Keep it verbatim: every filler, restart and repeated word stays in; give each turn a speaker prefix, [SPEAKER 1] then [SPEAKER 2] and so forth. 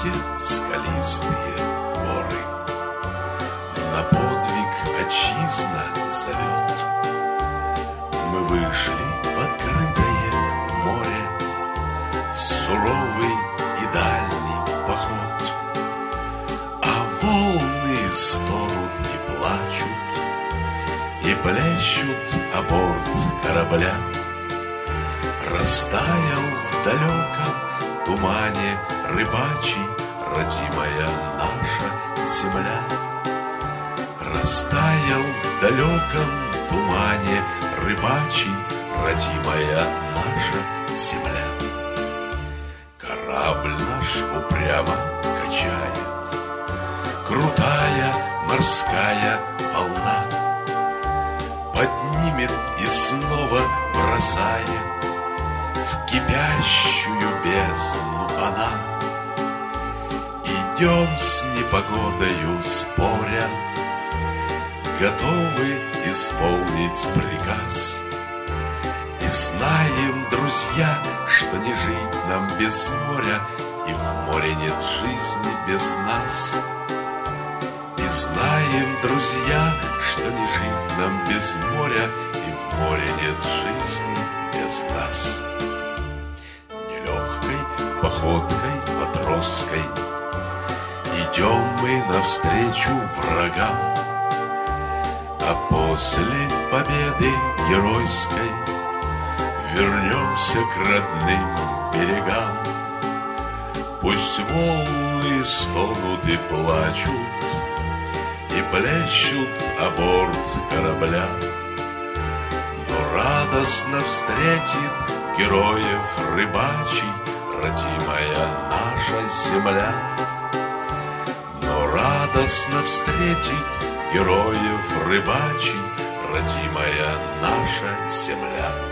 [SPEAKER 1] видят скалистые горы. На подвиг отчизна зовет. Мы вышли в открытое море, в суровый и дальний поход. А волны стонут и плачут, и плещут о борт корабля. Растаял в далеком тумане рыбачий, родимая наша земля. Растаял в далеком тумане рыбачий, родимая наша земля. Корабль наш упрямо качает крутая морская волна, поднимет и снова бросает в кипящую бездну она. Идем с непогодою споря, готовы исполнить приказ. И знаем, друзья, что не жить нам без моря, и в море нет жизни без нас. И знаем, друзья, что не жить нам без моря, и в море нет жизни без нас. Нелегкой походкой матросской идем мы навстречу врагам, а после победы геройской вернемся к родным берегам. Пусть волны стонут и плачут, и плещут о борт корабля, но радостно встретит героев рыбачий, родимая наша земля. Но радостно встретит героев рыбачий, родимая наша земля.